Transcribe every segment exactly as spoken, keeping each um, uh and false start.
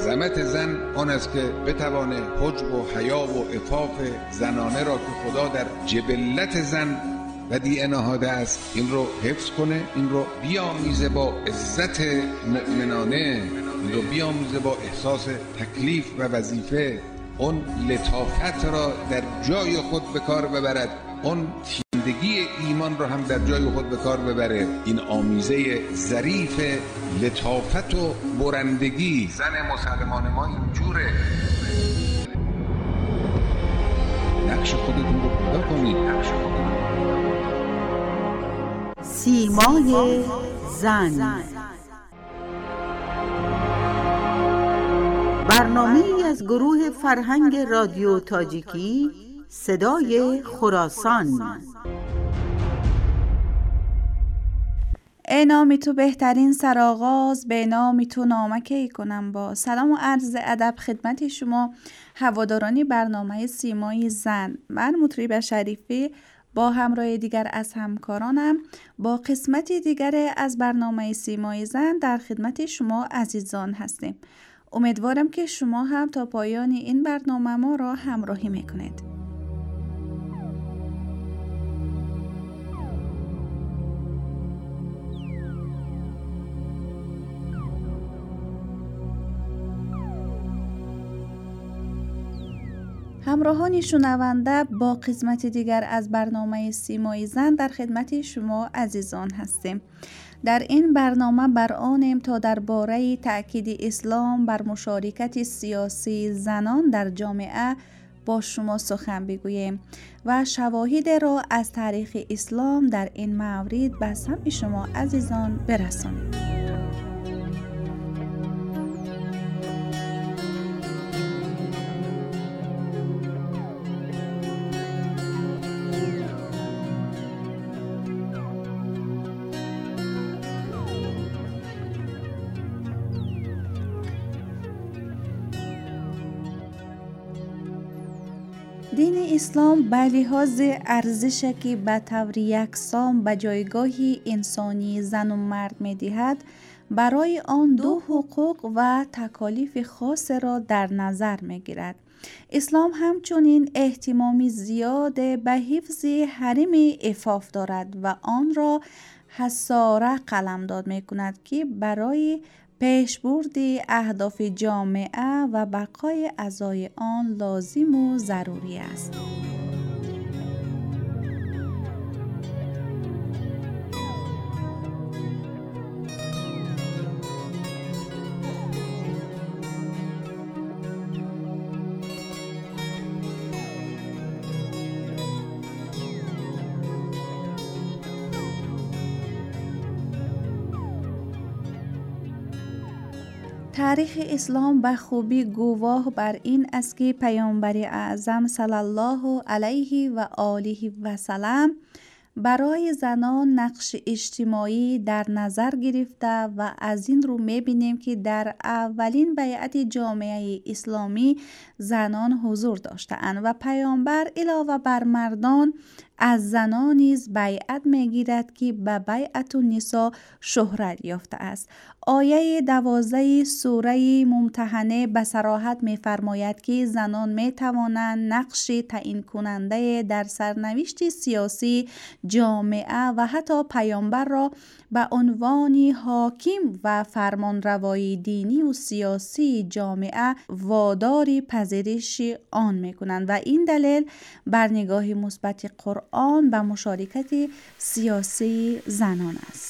عظمت زن آن است که بتوانه حجب و حیا و عفاف زنانه را که خدا در جبلت زن بدیع نهاده است این رو حفظ کنه، این رو بیامیزه با عزت مؤمنانه، این رو بیامیزه با احساس تکلیف و وظیفه، اون لطافت را در جای خود به کار ببرد، اون تیندگی ایمان را هم در جای خود به کار ببره. این آمیزه ظریف لطافت و برندگی زن مسلمان ما اینجوره. نقش خودتون رو پیدا کنید. نقش خودتون رو سیمای زن، برنامه‌ای از گروه فرهنگ رادیو تاجیکی صدای خراسان. ای نامی تو بهترین سرآغاز، به نامی تو نامکی کنم با. سلام و عرض ادب خدمت شما هوادارانی برنامه سیمای زن. من مطرب شریفی با همراه دیگر از همکارانم با قسمتی دیگر از برنامه سیمای زن در خدمت شما عزیزان هستیم. امیدوارم که شما هم تا پایان این برنامه ما را همراهی میکنید. همراهان شنونده با قسمت دیگر از برنامه سیمای زن در خدمت شما عزیزان هستیم. در این برنامه بر آنیم تا درباره تأکید اسلام بر مشارکت سیاسی زنان در جامعه با شما سخن بگوییم و شواهد را از تاریخ اسلام در این مورد به سمع شما عزیزان برسانیم. دین اسلام به لحاظ ارزشی که به طور یکسان به جایگاه انسانی زن و مرد می دهد، برای آن دو حقوق و تکالیف خاص را در نظر می گیرد. اسلام همچنین اهتمامی زیاد به حفظ حریم عفاف دارد و آن را حصاره قلمداد می کند که برای پیشبرد اهداف جامعه و بقای اعضای آن لازم و ضروری است. تاریخ اسلام به خوبی گواه بر این است که پیامبر اعظم صلی الله علیه و آله و سلم برای زنان نقش اجتماعی در نظر گرفته و از این رو می‌بینیم که در اولین بیعت جامعه اسلامی زنان حضور داشته‌اند و پیامبر علاوه بر مردان از زنان نیز بیعت می‌گیرد که به بیعت النساء شهرت یافته است. آیه دوازده سوره ممتحنه به صراحت می‌فرماید که زنان می‌توانند نقش تعیین کننده در سرنوشت سیاسی جامعه و حتی پیامبر را به عنوان حاکم و فرمانروای دینی و سیاسی جامعه وادار پذیرش آن می‌کنند و این دلیل بر نگاه مثبت قرآن به مشارکت سیاسی زنان است.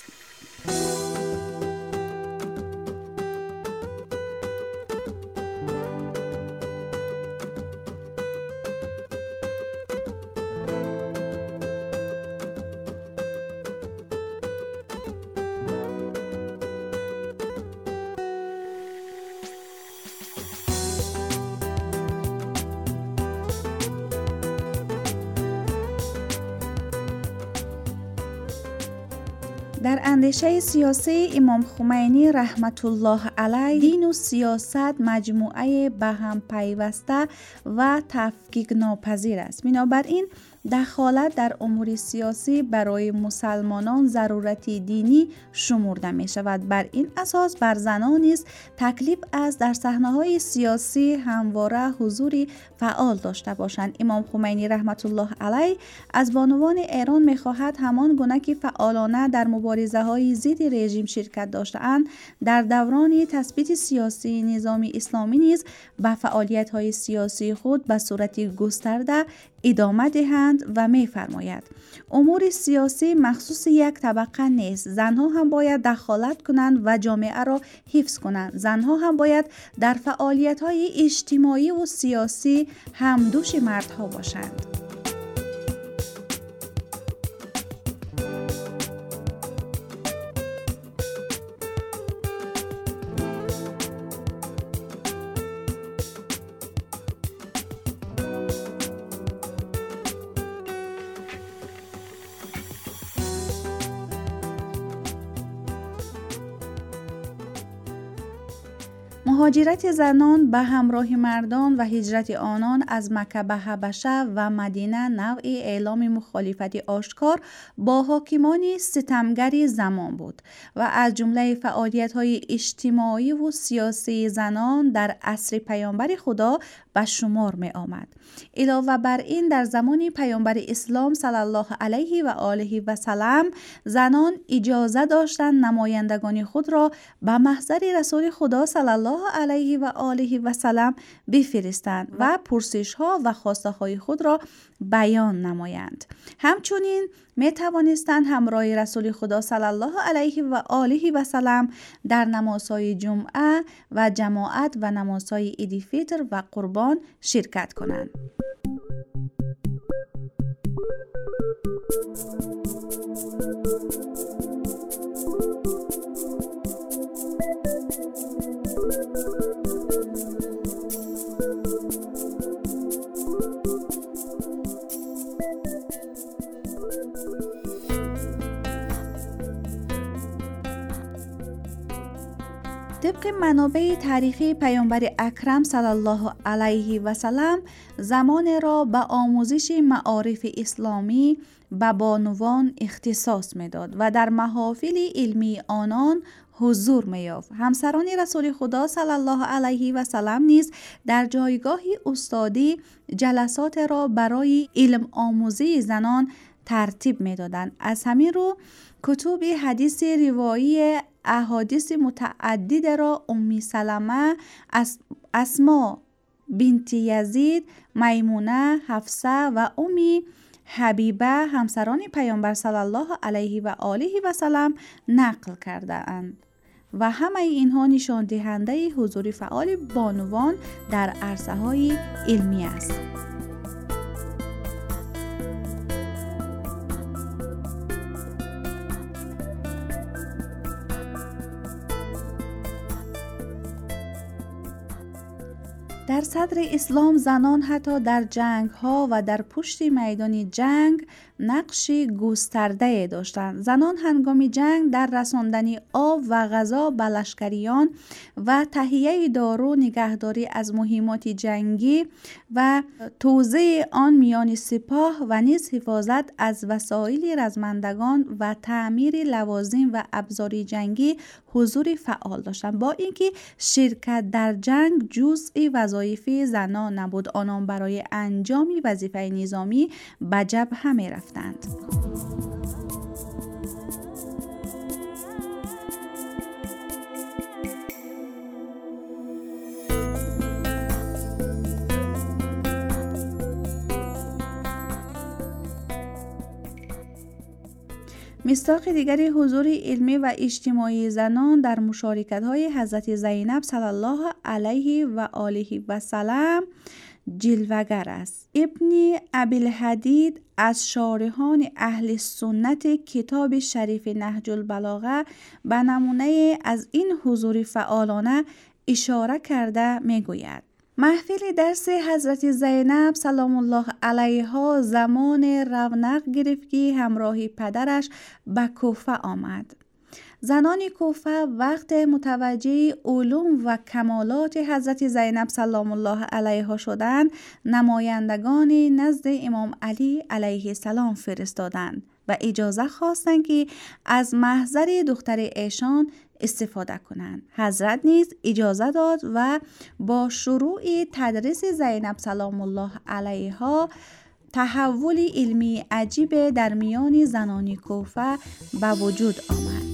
در اندیشه سیاسی امام خمینی رحمت الله علیه دین و سیاست مجموعه به هم پیوسته و تفکیک ناپذیر است. بنابراین دخالت در امور سیاسی برای مسلمانان ضرورتی دینی شمرده می شود. بر این اساس بر زنان نیز تکلیف است در صحنه‌های سیاسی همواره حضوری فعال داشته باشند. امام خمینی رحمت الله علیه از بانوان ایران می خواهد همان گونه که فعالانه در مبارزه های ضد رژیم شرکت داشته‌اند در دوران تثبیت سیاسی نظام اسلامی نیز به فعالیت های سیاسی خود به صورت گسترده ادامه دهند و می فرماید امور سیاسی مخصوص یک طبقه نیست. زنها هم باید دخالت کنند و جامعه را حفظ کنند. زنها هم باید در فعالیت های اجتماعی و سیاسی همدوش مردها باشند. مهاجرت زنان به همراه مردان و هجرت آنان از مکه به حبشه و مدینه نوعی اعلام مخالفت آشکار با حاکمان ستمگر زمان بود و از جمله فعالیت‌های اجتماعی و سیاسی زنان در عصر پیامبر خدا به شمار می آمد. علاوه بر این در زمان پیامبر اسلام صلی الله علیه و آله و سلم زنان اجازه داشتند نمایندگان خود را به محضر رسول خدا صلی الله علیه و آله و سلم بفرستند و پرسش ها و خواسته های خود را بیان نمایند. همچنین می توانستند همراه رسول خدا صلی الله علیه و آله و سلم در نمازهای جمعه و جماعت و نمازهای عید فطر و قربان شرکت کنند. طبق منابع تاریخی پیامبر اکرم صلی الله علیه و سلم زمان را به آموزش معارف اسلامی به بانوان اختصاص می‌داد و در محافل علمی آنان حضور می‌یافت. همسران رسول خدا صلی الله علیه و سلم نیز در جایگاه استادی جلسات را برای علم آموزی زنان ترتیب می‌دادند. از همین رو کتب حدیث روایی احادیث متعدد را ام سلمه، اسما بنت یزید، میمونه، حفصه و ام حبیبه همسران پیامبر صلی الله علیه و آله و سلم نقل کرده‌اند و همه اینها نشان دهنده حضور فعال بانوان در عرصه‌های علمی است. در صدر اسلام زنان حتی در جنگ ها و در پشت میدان جنگ نقش گسترده داشتند. زنان هنگام جنگ در رساندن آب و غذا به لشکریان و تهیه دارو، نگهداری از مهمات جنگی و توزیع آن میان سپاه و نیز حفاظت از وسایل رزمندگان و تعمیر لوازم و ابزار جنگی حضور فعال داشتند. با اینکه شرکت در جنگ جزئی وظایف زنان نبود، آنان برای انجام وظیفه نظامی به جبهه می رفتند. مصداق دیگری حضور علمی و اجتماعی زنان در مشارکت‌های حضرت زینب صلی الله علیه و آله و سلم جلوگر است. ابن ابی‌الحدید از شارحان اهل سنت کتاب شریف نهج البلاغه به نمونه از این حضور فعالانه اشاره کرده میگوید: محفل درس حضرت زینب سلام الله علیها زمان رونق گرفت که همراه پدرش به کوفه آمد. زنان کوفه وقت متوجه علوم و کمالات حضرت زینب سلام الله علیها شدند، نمایندگان نزد امام علی علیه السلام فرستادند و اجازه خواستند که از محضر دختر ایشان استفاده کنند. حضرت نیز اجازه داد و با شروع تدریس زینب سلام الله علیها تحول علمی عجیب در میان زنان کوفه به وجود آمد.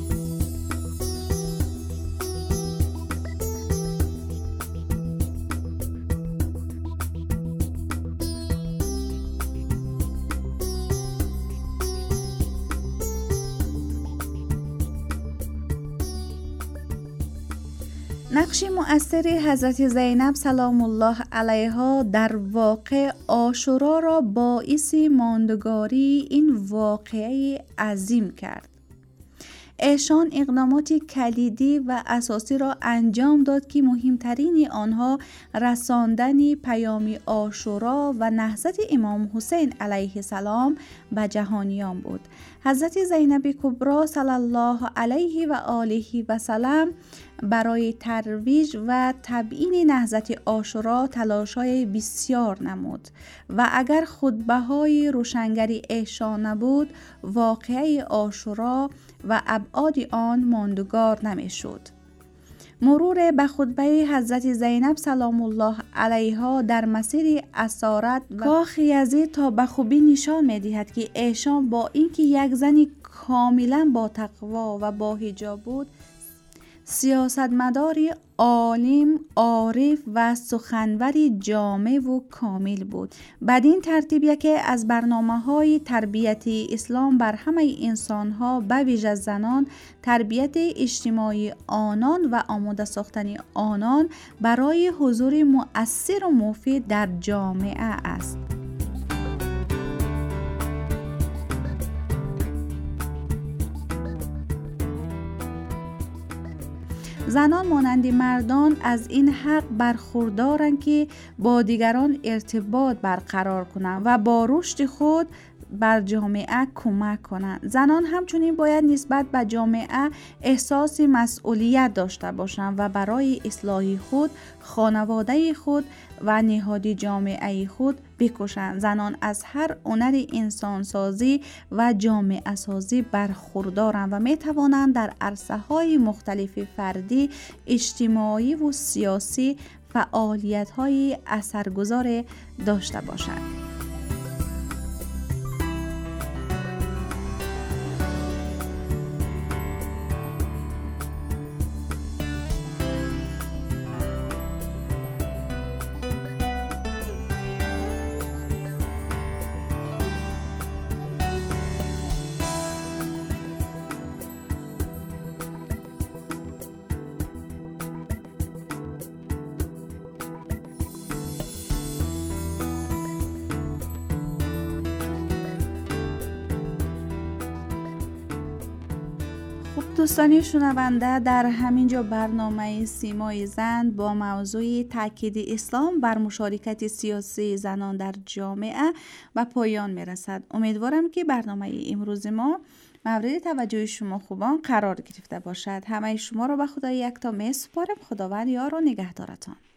نقش مؤثر حضرت زینب سلام الله علیها در واقع عاشورا را باعث ماندگاری این واقعه عظیم کرد. ایشان اقدامات کلیدی و اساسی را انجام داد که مهمترین آنها رساندن پیام عاشورا و نهضت امام حسین علیه السلام به جهانیان بود. حضرت زینب کبری صلی الله علیه و آله و سلم برای ترویج و تبیین نهضت عاشورا تلاش‌های بسیار نمود و اگر خطبه‌های روشنگری ایشان نبود، واقعه عاشورا و ابعاد آن ماندگار نمی‌شد. مرور به خطبه حضرت زینب سلام الله علیها در مسیر اسارت و کاخ یزید تا به خوبی نشان می‌دهد که ایشان با اینکه یک زنی کاملا با تقوا و با حجاب بود، سیاستمداری عالم، عارف و سخنوری جامع و کامل بود. بدین ترتیب یکی از برنامه‌های تربیت اسلام بر همه انسان‌ها به ویژه زنان، تربیت اجتماعی آنان و آماده ساختن آنان برای حضور مؤثر و مفید در جامعه است. زنان مانند مردان از این حق برخوردارند که با دیگران ارتباط برقرار کنند و با رشد خود بر جامعه کمک کنند. زنان همچنین باید نسبت به جامعه احساس مسئولیت داشته باشند و برای اصلاح خود، خانواده خود و نهاد جامعه خود بکوشند. زنان از هر هنر انسانسازی و جامعه سازی برخوردارند و می توانند در عرصه‌های مختلف فردی، اجتماعی و سیاسی فعالیت‌های اثرگذار داشته باشند. دوستانی شنونده، در همینجا برنامه سیمای زن با موضوع تاکید اسلام بر مشارکت سیاسی زنان در جامعه به پایان میرسد. امیدوارم که برنامه امروز ما مورد توجه شما خوبان قرار گرفته باشد. همه شما را به خدای یکتا میسپارم. خداوند یار و نگهدارتان.